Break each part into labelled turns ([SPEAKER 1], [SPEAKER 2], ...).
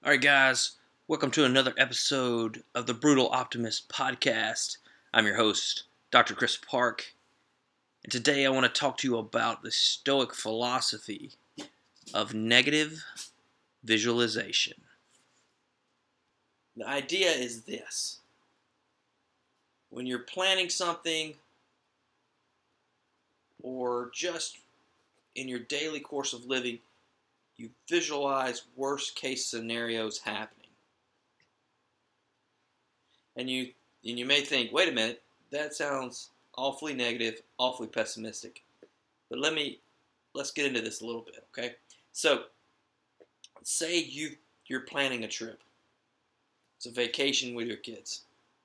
[SPEAKER 1] All right, guys, welcome to another episode of the Brutal Optimist podcast. I'm your host, Dr. Chris Park, and today I want to talk to you about the Stoic philosophy of negative visualization. The idea is this: when you're planning something or just in your daily course of living, you visualize worst case scenarios happening. And you may think, wait a minute, that sounds awfully negative, awfully pessimistic. But let's get into this a little bit, okay? So, say you're planning a trip. It's a vacation with your kids.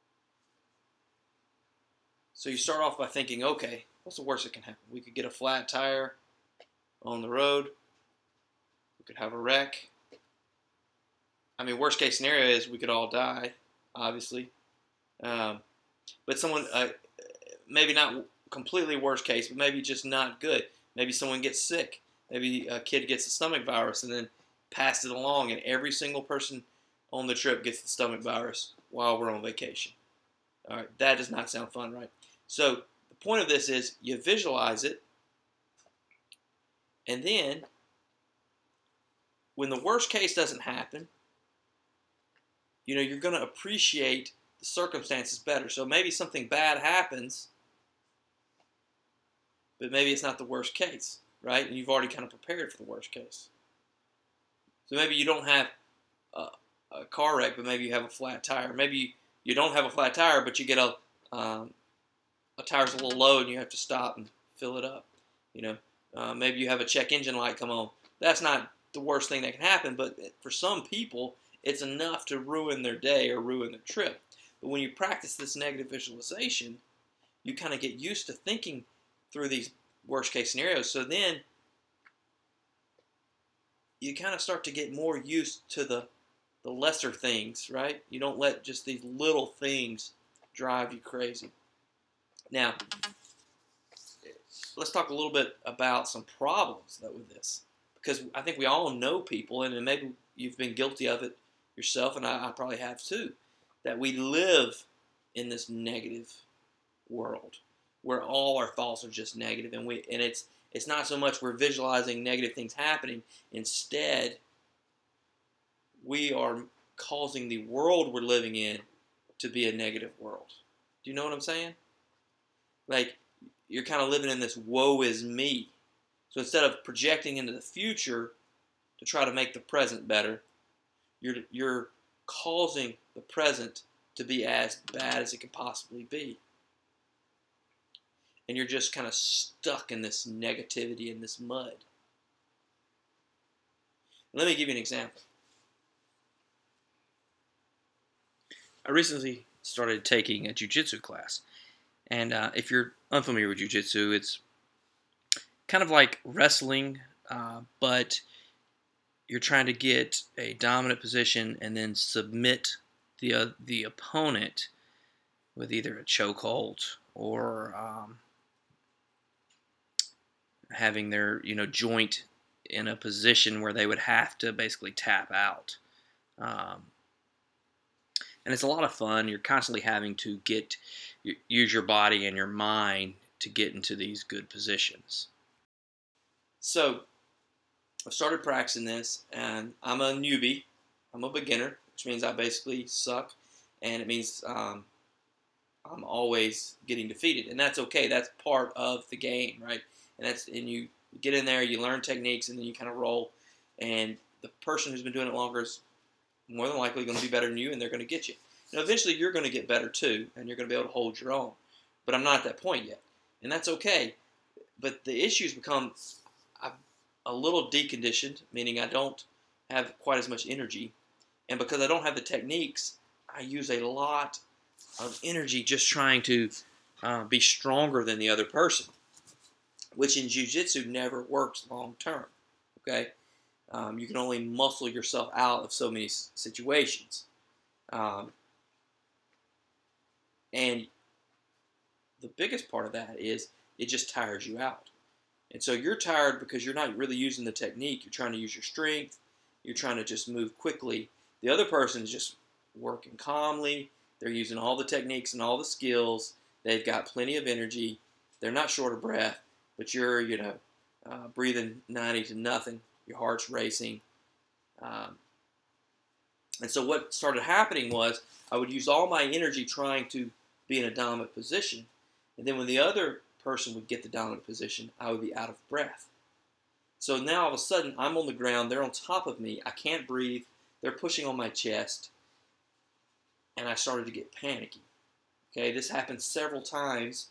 [SPEAKER 1] So you start off by thinking, okay, what's the worst that can happen? We could get a flat tire on the road. We could have a wreck. I mean, worst case scenario is we could all die, obviously. But someone, maybe not completely worst case, but maybe just not good. Maybe someone gets sick. Maybe a kid gets a stomach virus and then passed it along, and every single person on the trip gets the stomach virus while we're on vacation. All right, that does not sound fun, right? So the point of this is you visualize it, and then when the worst case doesn't happen, you're going to appreciate the circumstances better. So maybe something bad happens, but maybe it's not the worst case, right? And you've already kind of prepared for the worst case. So maybe you don't have a car wreck, but maybe you have a flat tire. Maybe you don't have a flat tire, but you get a tire's a little low and you have to stop and fill it up. Maybe you have a check engine light come on. That's not the worst thing that can happen, but for some people, it's enough to ruin their day or ruin their trip. But when you practice this negative visualization, you kind of get used to thinking through these worst case scenarios. So then you kind of start to get more used to the lesser things, right? You don't let just these little things drive you crazy. Now, let's talk a little bit about some problems with this, because I think we all know people, and maybe you've been guilty of it yourself, and I probably have too, that we live in this negative world where all our thoughts are just negative, and it's not so much we're visualizing negative things happening. Instead, we are causing the world we're living in to be a negative world. Do you know what I'm saying? Like, you're kind of living in this woe is me. So instead of projecting into the future to try to make the present better, you're causing the present to be as bad as it can possibly be. And you're just kind of stuck in this negativity, in this mud. Let me give you an example. I recently started taking a jiu-jitsu class. And if you're unfamiliar with jiu-jitsu, it's kind of like wrestling, but you're trying to get a dominant position and then submit the opponent with either a chokehold or having their joint in a position where they would have to basically tap out. And it's a lot of fun. You're constantly having to use your body and your mind to get into these good positions. So I started practicing this, and I'm a newbie. I'm a beginner, which means I basically suck, and it means I'm always getting defeated, and that's okay. That's part of the game, right? And you get in there, you learn techniques, and then you kind of roll. And the person who's been doing it longer is more than likely going to be better than you, and they're going to get you. Now, eventually, you're going to get better too, and you're going to be able to hold your own. But I'm not at that point yet, and that's okay. But the issues become I'm a little deconditioned, meaning I don't have quite as much energy, and because I don't have the techniques, I use a lot of energy just trying to be stronger than the other person, which in jiu-jitsu never works long term. Okay, you can only muscle yourself out of so many situations. And the biggest part of that is it just tires you out. And so you're tired because you're not really using the technique. You're trying to use your strength. You're trying to just move quickly. The other person is just working calmly. They're using all the techniques and all the skills. They've got plenty of energy. They're not short of breath, but you're, breathing 90 to nothing. Your heart's racing. And so what started happening was I would use all my energy trying to be in a dominant position. And then when the other person would get the dominant position, I would be out of breath. So now all of a sudden I'm on the ground. They're on top of me. I can't breathe. They're pushing on my chest. And I started to get panicky. Okay, this happened several times.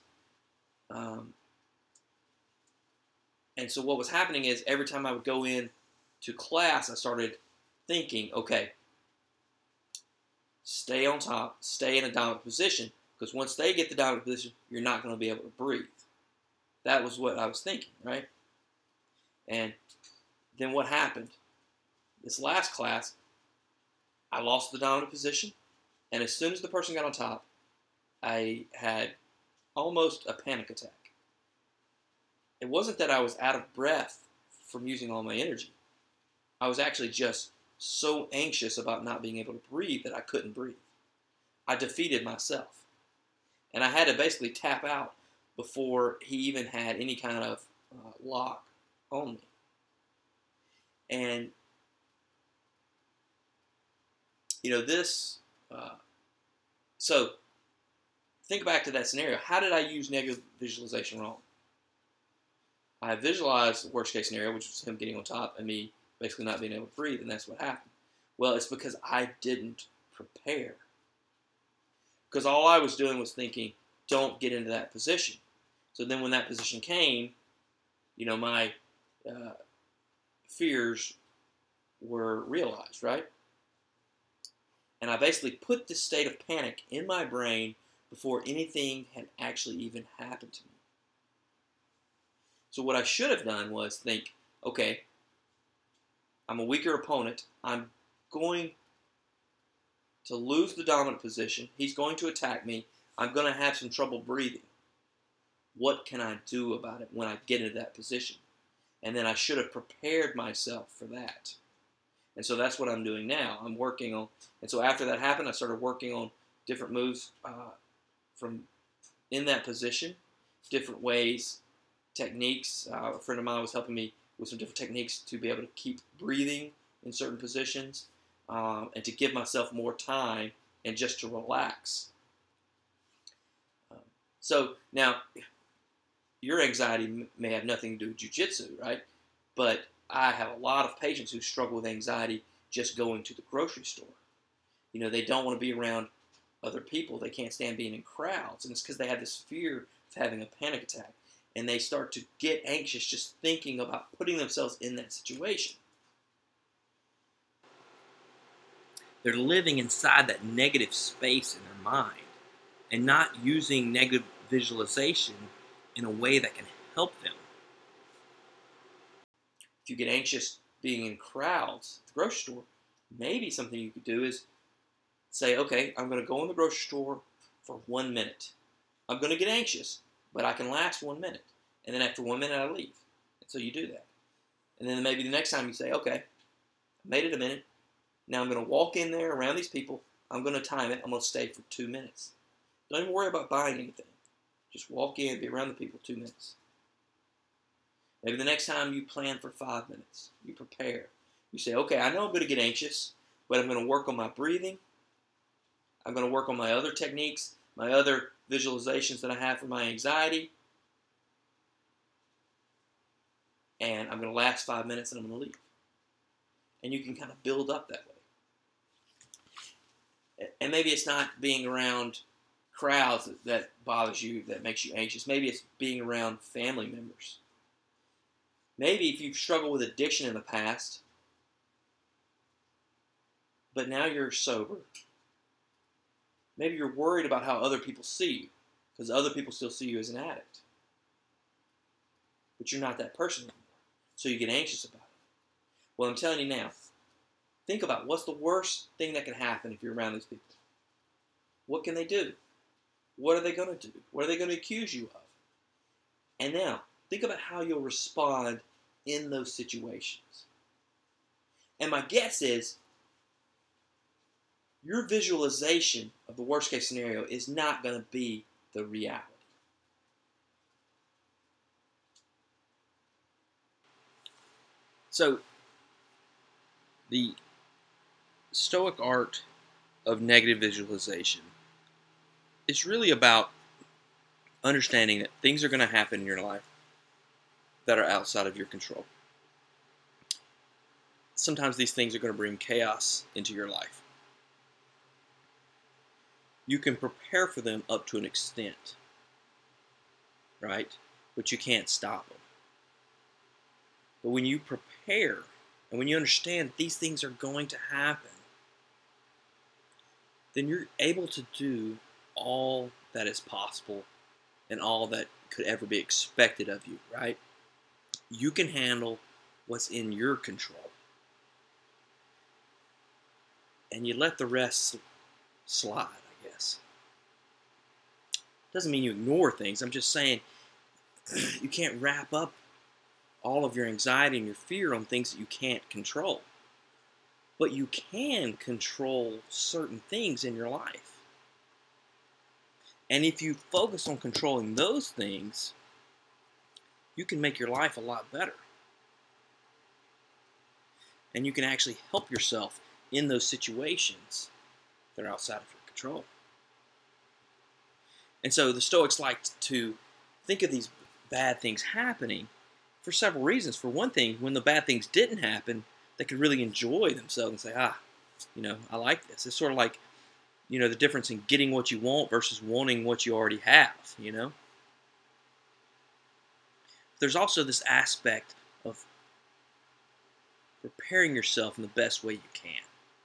[SPEAKER 1] And so what was happening is every time I would go in to class, I started thinking, okay, stay on top, stay in a dominant position, because once they get the dominant position, you're not going to be able to breathe. That was what I was thinking, right? And then what happened? This last class, I lost the dominant position, and as soon as the person got on top, I had almost a panic attack. It wasn't that I was out of breath from using all my energy. I was actually just so anxious about not being able to breathe that I couldn't breathe. I defeated myself. And I had to basically tap out before he even had any kind of lock on me. And, so think back to that scenario. How did I use negative visualization wrong? I visualized the worst case scenario, which was him getting on top and me basically not being able to breathe, and that's what happened. Well, it's because I didn't prepare. Because all I was doing was thinking, don't get into that position. So then when that position came, my fears were realized, right? And I basically put this state of panic in my brain before anything had actually even happened to me. So what I should have done was think, okay, I'm a weaker opponent. I'm going to lose the dominant position. He's going to attack me. I'm going to have some trouble breathing. What can I do about it when I get into that position? And then I should have prepared myself for that. And so that's what I'm doing now. I'm working on, and so after that happened, I started working on different moves from in that position, different ways, techniques. A friend of mine was helping me with some different techniques to be able to keep breathing in certain positions and to give myself more time and just to relax. So now, your anxiety may have nothing to do with jiu-jitsu, right? But I have a lot of patients who struggle with anxiety just going to the grocery store. They don't want to be around other people. They can't stand being in crowds. And it's because they have this fear of having a panic attack. And they start to get anxious just thinking about putting themselves in that situation. They're living inside that negative space in their mind and not using negative visualization in a way that can help them. If you get anxious being in crowds at the grocery store, maybe something you could do is say, okay, I'm going to go in the grocery store for 1 minute. I'm going to get anxious, but I can last 1 minute. And then after 1 minute, I leave. And so you do that. And then maybe the next time you say, okay, I made it a minute. Now I'm going to walk in there around these people. I'm going to time it. I'm going to stay for 2 minutes. Don't even worry about buying anything. Just walk in, be around the people 2 minutes. Maybe the next time you plan for 5 minutes. You prepare. You say, okay, I know I'm going to get anxious, but I'm going to work on my breathing. I'm going to work on my other techniques, my other visualizations that I have for my anxiety. And I'm going to last 5 minutes and I'm going to leave. And you can kind of build up that way. And maybe it's not being around crowds that bothers you, that makes you anxious. Maybe it's being around family members. Maybe if you've struggled with addiction in the past, but now you're sober, maybe you're worried about how other people see you, because other people still see you as an addict. But you're not that person anymore, so you get anxious about it. Well, I'm telling you now, think about what's the worst thing that can happen if you're around these people. What can they do? What are they going to do? What are they going to accuse you of? And now, think about how you'll respond in those situations. And my guess is, your visualization of the worst case scenario is not going to be the reality. So, the Stoic art of negative visualization is really about understanding that things are going to happen in your life that are outside of your control. Sometimes these things are going to bring chaos into your life. You can prepare for them up to an extent, right? But you can't stop them. But when you prepare and when you understand these things are going to happen, then you're able to do all that is possible and all that could ever be expected of you, right? You can handle what's in your control. And you let the rest slide, I guess. Doesn't mean you ignore things. I'm just saying you can't wrap up all of your anxiety and your fear on things that you can't control. But you can control certain things in your life. And if you focus on controlling those things, you can make your life a lot better. And you can actually help yourself in those situations that are outside of your control. And so the Stoics like to think of these bad things happening for several reasons. For one thing, when the bad things didn't happen, they could really enjoy themselves and say, I like this. It's sort of like, the difference in getting what you want versus wanting what you already have, There's also this aspect of preparing yourself in the best way you can.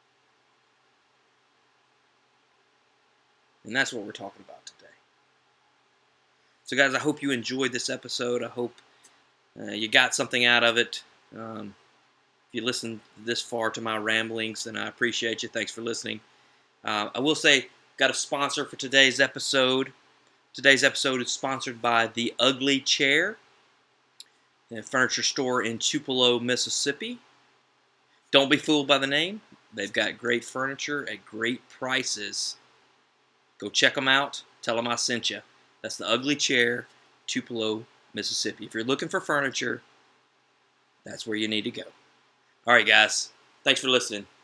[SPEAKER 1] And that's what we're talking about today. So guys, I hope you enjoyed this episode. I hope you got something out of it. If you listened this far to my ramblings, then I appreciate you. Thanks for listening. I will say, got a sponsor for today's episode. Today's episode is sponsored by The Ugly Chair, a furniture store in Tupelo, Mississippi. Don't be fooled by the name. They've got great furniture at great prices. Go check them out. Tell them I sent you. That's The Ugly Chair, Tupelo, Mississippi. If you're looking for furniture, that's where you need to go. All right, guys. Thanks for listening.